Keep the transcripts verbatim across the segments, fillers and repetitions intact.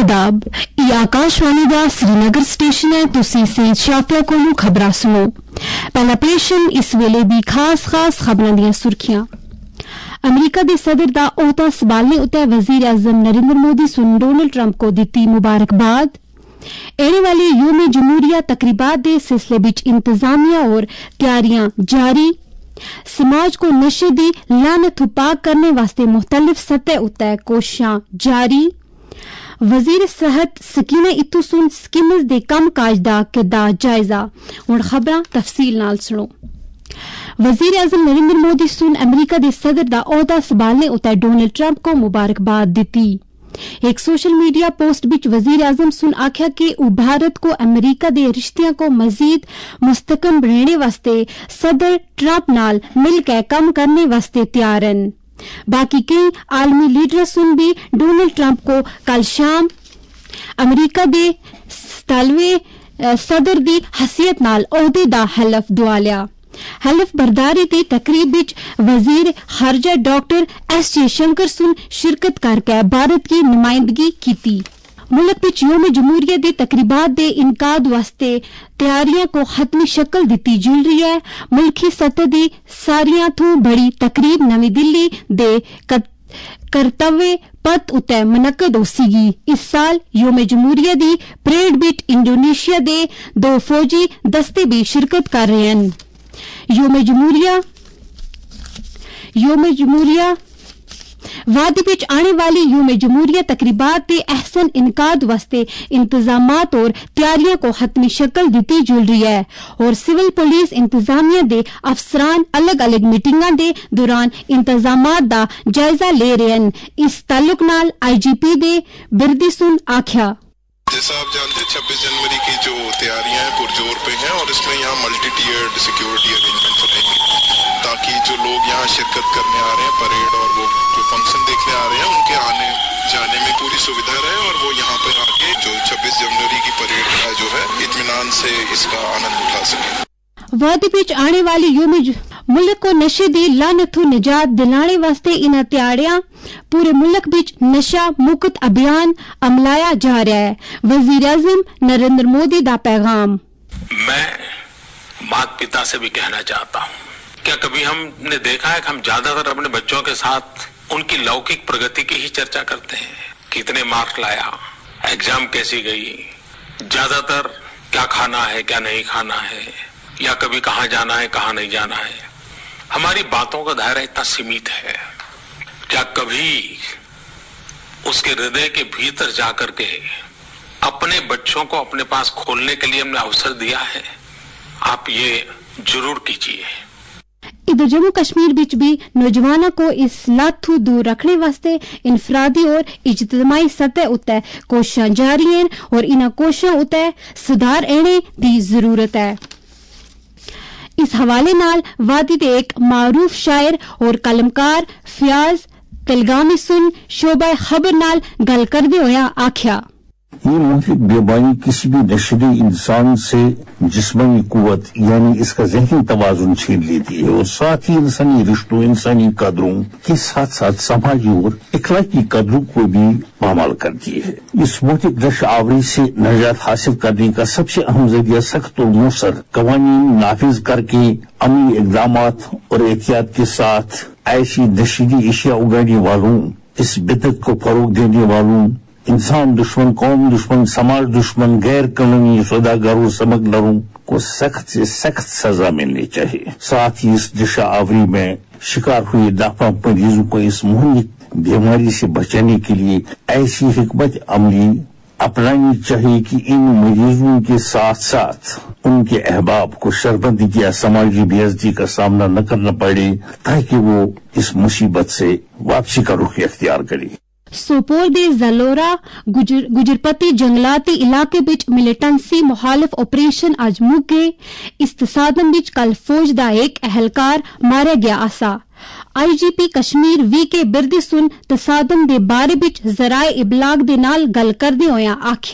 आदाब, ये आकाशवाणी दा श्रीनगर स्टेशन है। तुसी से शाफिया कोलू खबरां सुनो। पहला पेशन इस वेले दी खास खास खबरां दियां सुर्खियां। अमरीका दे सदर दा ओहदा संभालने उत्ते वजीर आजम नरेंद्र मोदी सुन डोनाल्ड ट्रंप को दित्ती मुबारकबाद। एने वाली यूम जमहूरिया तकरीबात दे सिलसिले विच इंतजामिया और तैयारियां जारी। समाज को नशे दी लानत पाक करने वास्ते मुख्तलिफ सतह उत्ते कोशिशां जारी। वजीर सेहत सकीना इत्तू सुन स्कीम्स दे कम काज दा कीता जायजा। हुण खबरां तफसील नाल सुनो। वजीर आजम नरेंद्र मोदी सुन अमरीका दे सदर दा ओहदा संभालने उत्ते डोनाल्ड ट्रंप को मुबारकबाद दित्ती। एक सोशल मीडिया पोस्ट विच वजीर आजम सुन आख्या कि भारत को अमरीका दे रिश्तियां को मजीद मुस्तकम बनाने वास्ते सदर ट्रंप नाल मिलकर कम करने वास्ते तैयार हैं। बाकी कई आलमी लीडर सुन भी डोनाल्ड ट्रंप को कल शाम अमरीका दे सतालवें सदर दी हैसियत नाल ओहदे दा हलफ दुआ लिया। हलफ बरदारी दी तकरीब विच वजीर खारजा डॉक्टर एस जयशंकर सुन शिरकत करके भारत की नुमाइंदगी की। मुल्क विच योम जमहूरिया दे तकरीबात दे इनकाद वास्ते तैयारियां को हतमी शक्ल दित्ती जुल रही है। मुल्की सतह दी सारियां थू बड़ी तकरीब नवी दिल्ली दे करतव्य पथ उत्ते मनकद होसीगी। इस साल योम जमहूरिया दी परेड विच इंडोनेशिया दे दो फौजी दस्ते भी शिरकत कर रहे हैं। योम जमहूरिया योम जमहूरिया वादी विच आने वाली योम जमहूरिया तकरीबात के अहसन इनकाद वास्ते इंतजामात और तैयारियों को हतमी शक्ल दी जुल रही है और सिविल पुलिस इंतजामिया दे अफसरान अलग अलग मीटिंगां दे दौरान इंतजामात दा जायजा ले रहे हैं। इस ताल्लुक नाल आईजीपी दे बिरदी सुन आख्या, जैसा आप जानते हैं छब्बीस जनवरी की जो तैयारियां हैं पुरजोर पे हैं और इसमें यहाँ मल्टी टीयर्ड सिक्योरिटी अरेंजमेंट्स रहेंगे ताकि जो लोग यहाँ शिरकत करने आ रहे हैं परेड और वो जो फंक्शन देखने आ रहे हैं उनके आने जाने में पूरी सुविधा रहे और वो यहाँ पे आके जो छब्बीस जनवरी की परेड का जो है इत्मीनान से इसका आनंद उठा सके। वादी विच आने वाली योम मुल्क को नशे दी लानत निजात दिलाने वास्ते इन त्याड़ियां पूरे मुल्क विच नशा मुक्त अभियान अमलाया जा रहा है। वजीर आजम नरेंद्र मोदी दा पैगाम। मैं माता पिता से भी कहना चाहता हूँ, क्या कभी हमने देखा है कि हम ज्यादातर अपने बच्चों के साथ उनकी लौकिक प्रगति की ही चर्चा करते हैं? कितने मार्क्स लाया, एग्जाम कैसी गई, ज्यादातर क्या खाना है क्या नहीं खाना है, या कभी कहाँ जाना है कहाँ नहीं जाना है। हमारी बातों का दायरा इतना सीमित है। क्या कभी उसके हृदय के भीतर जाकर के अपने बच्चों को अपने पास खोलने के लिए हमने अवसर दिया है? आप ये जरूर कीजिए। इधर जम्मू कश्मीर विच भी नौजवानों को इस लत थू दूर रखने वास्ते इनफरादी और इज्तमाही सतह उत्ते कोशिशां जारी हैं और इन कोशिशां उत्ते सुधार आने दी जरूरत है। इस हवाले नाल वादी दे एक मारूफ शायर और कलमकार फयाज कलगामी सुन शोबा खबर नाल गल करदे होया आख्या, ये मुल्क बीमारी किसी भी नशरी इंसान से जिस्मानी कुव्वत यानी इसका ज़हनी तवाजुन छीन लेती है और साथ ही इंसानी रिश्तों इंसानी कदरों के साथ साथ समाजी और इखलाकी कदरों को भी पामाल करती है। इस मुल्क नशे आवरी से नजात हासिल करने का सबसे अहम जरिया सख्त और मुसर कवानीन नाफिज करके अमली इक़दामात और एहतियात के साथ ऐसी नशीली अशिया उगाने वालों, इस बिदअत को फरोग देने वालों, इंसान दुश्मन, कौम दुश्मन, समाज दुश्मन, गैर कानूनी सौदागरों, स्मगलरों को सख्त से सख्त सजा मिलनी चाहिए। साथ ही इस नशा आवरी में शिकार हुए नाफा मरीजों को इस मुहलिक बीमारी से बचाने के लिए ऐसी हिकमत अमली अपनानी चाहिए कि इन मरीजों के साथ साथ उनके अहबाब को शर्मिंदगी या समाजी बेइज्जती का सामना न करना पड़े ताकि वो इस मुसीबत से वापसी का रुख इख्तियार करे। सोपोर दे जलोरा गुजर, गुजरपति जंगलाती इलाके विच मिलिटेंसी मुखालिफ ऑपरेशन आज मुक गए। इस तसादम विच कल फौज दा एक अहलकार मारा गया आसा। आईजीपी कश्मीर वी के बिरदी सुन तसादम दे बारे विच जराए इबलाग दे नाल गल करदे होया आख्या,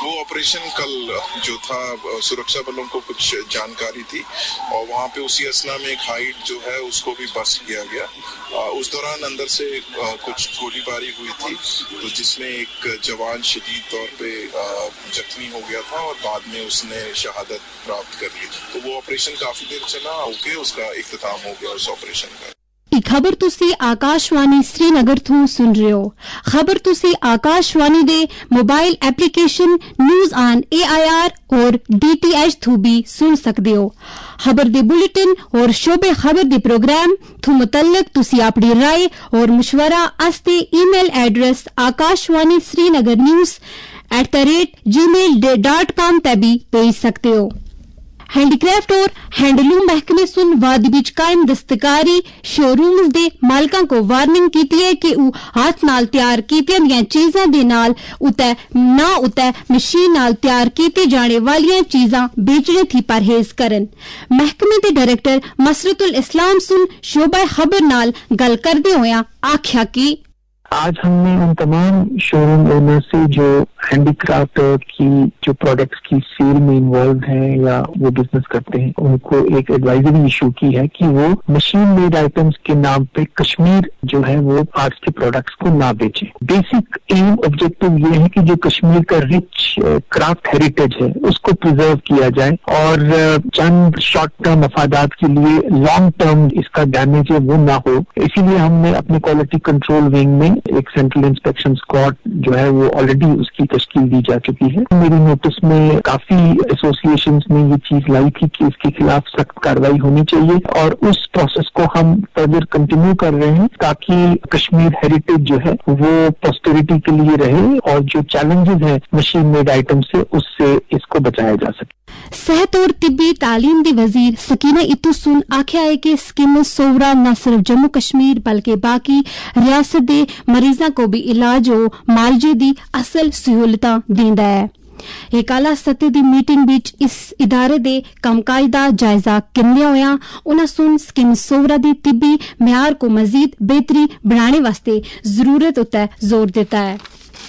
वो ऑपरेशन कल जो था सुरक्षा बलों को कुछ जानकारी थी और वहाँ पे उसी असना में एक हाइट जो है उसको भी बस्ट किया गया। उस दौरान अंदर से कुछ गोलीबारी हुई थी तो जिसमें एक जवान शदीद तौर पे जख्मी हो गया था और बाद में उसने शहादत प्राप्त कर ली। तो वो ऑपरेशन काफी देर चला, ओके उसका इख्तिताम हो गया उस ऑपरेशन का। ਇਹ ਖਬਰ ਤੁਸੀਂ ਆਕਾਸ਼ਵਾਣੀ ਸ੍ਰੀਨਗਰ ਤੋਂ ਸੁਣ ਰਹੇ ਹੋ। ਖਬਰ ਤੁਸੀਂ ਆਕਾਸ਼ਵਾਣੀ ਦੇ mobile application news on A I R ਔਰ ਡੀ ਟੀ ਐਚ ਤੋਂ ਵੀ ਸੁਣ ਸਕਦੇ ਹੋ। ਖਬਰ ਦੇ ਬੁਲੇਟਿਨ ਔਰ ਸ਼ੋਬੇ ਖਬਰ ਦੇ ਪ੍ਰੋਗਰਾਮ ਤੋਂ ਮੁਤਲਕ ਤੁਸੀਂ ਆਪਣੀ ਰਾਏ ਔਰ ਮਸ਼ਵਰਾ ਅਸਤੇ email address Akashvani Srinagar news at the rate G mail dot com ਤੇ ਵੀ ਭੇਜ ਸਕਦੇ ਹੋ। हैंडीक्राफ्ट और हैंडलूम महकमे सुन वादी बिच कायम दस्तकारी शोरूम्स दे मालकां को वार्निंग कीती है कि ਉਹ ਹੱਥ ਨਾਲ ਤਿਆਰ ਕੀਤੀਆਂ ਦੀਆਂ ਚੀਜ਼ਾਂ ਦੇ ਨਾਲ ਉਤੇ ਨਾ ਉਤੇ ਮਸ਼ੀਨ ਨਾਲ ਤਿਆਰ ਕੀਤੇ ਜਾਣੇ ਵਾਲੀਆਂ ਚੀਜ਼ਾਂ ਵੇਚਣੇ ਦੀ ਪਰਹੇਜ਼ ਕਰਨ। ਮਹਿਕਮੇ ਦੇ ਡਾਇਰੈਕਟਰ ਮਸਰਤੁਲ ਇਸਲਾਮ सुन शोबा खबर नाल गल करदे होया आख्या कि आज हमने उन तमाम शोरूम ओनर से जो हैंडीक्राफ्ट की जो प्रोडक्ट्स की सेल में इन्वॉल्व हैं या वो बिजनेस करते हैं उनको एक एडवाइजरी इशू की है कि वो मशीन मेड आइटम्स के नाम पे कश्मीर जो है वो आर्ट्स के प्रोडक्ट्स को ना बेचें। बेसिक एम ऑब्जेक्टिव ये है कि जो कश्मीर का रिच क्राफ्ट हेरिटेज है उसको प्रिजर्व किया जाए और चंद शॉर्ट टर्म मफादात के लिए लॉन्ग टर्म इसका डैमेज है वो ना हो। इसीलिए हमने अपने क्वालिटी कंट्रोल विंग में एक सेंट्रल इंस्पेक्शन स्क्वाड जो है वो ऑलरेडी उसकी तश्कील दी जा चुकी है। मेरी नोटिस में काफी एसोसिएशंस ने ये चीज लाई थी कि इसके खिलाफ सख्त कार्रवाई होनी चाहिए और उस प्रोसेस को हम फर्दर कंटिन्यू कर रहे हैं ताकि कश्मीर हेरिटेज जो है वो पोस्टेरिटी के लिए रहे और जो चैलेंजेस हैं मशीन मेड आइटम से उससे इसको बचाया जा सके। सेहत और तिब्बी तालीम दी वजीर सकीना इत्तू सुन आख्या है कि स्कीम सोवरा न सिर्फ जम्मू कश्मीर बल्कि बाकी रियासत दे मरीजां को भी इलाज और मालजे दी असल सहूलतां देंदा है। एक आला सतह दी मीटिंग विच इस इदारे दे कमकाज दा जायजा किन्ने होया। उन्हां सुन स्कीम सोवरा दी तिब्बी म्यार को मजीद बेहतरी बनाने वास्ते जरूरत उते जोर देता है।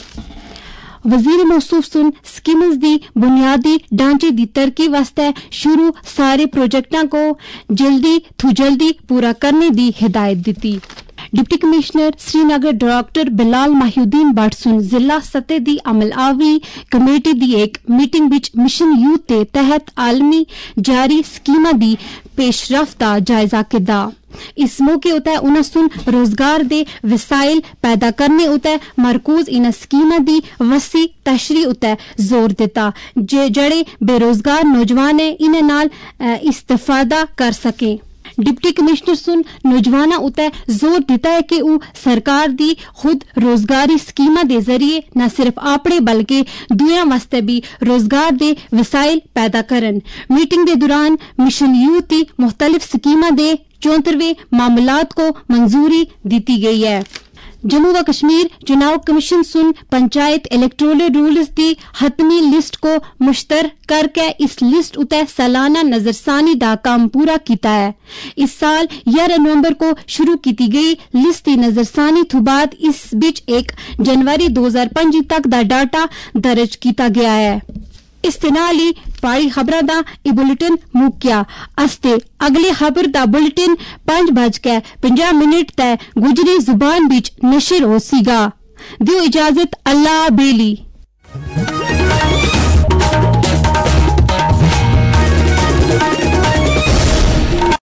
वजीर मौसूफ सुन स्कीम्स दी बुनियादी ढांचे दी तरक्की वास्ते शुरू सारे प्रोजेक्टां को जल्दी थू जल्दी पूरा करने दी हिदायत दी। Deputy commissioner Srinagar doctor Bilal Mohiuddin Bhat सुन जिला सतह दी अमल आवी कमेटी दी एक मीटिंग विच मिशन यूथ दे तहत आलमी जारी स्कीमां दी पेशरफ्त दा जायजा कीता। इस मौके उते उन्हां सुन रोजगार दे वसाइल पैदा करने उते मरकूज इन स्कीमां दी वसी तशरी उते जोर दिता जे जड़े बेरोजगार नौजवान है इन्हां नाल इस्तेफादा कर सके। डिप्टी कमिश्नर सुन नौजवाना उते जोर दिता है कि वो सरकार दी खुद रोजगारी स्कीमां दे जरिए न सिर्फ आपणे बल्कि दुनिया वास्ते भी रोजगार दे वसाइल पैदा करन। मीटिंग दे दौरान मिशन यूथ दी मुख्तलिफ स्कीमां दे चौंतरवें मामलात को मंजूरी दी गई है। जम्मू व कश्मीर चुनाव कमीशन सुन पंचायत इलेक्टोरल रूल्स दी हतमी लिस्ट को मुश्तर करके इस लिस्ट उते सालाना नजरसानी दा काम पूरा किया है। इस साल ग्यारह नवंबर को शुरू की गई लिस्ट की नजरसानी थू बाद इस बिच एक जनवरी दो हजार पंजी तक दा डाटा दर्ज किया गया है। इस ते नाल ही पाड़ी खबरां दा ए बुलेटिन मुक्या। अस्ते अगली खबर दा बुलेटिन पांच बज के पंजाह मिनट ते गुजरी जुबान बिच नशर हो सीगा। दियो इजाजत, अल्लाह बेली।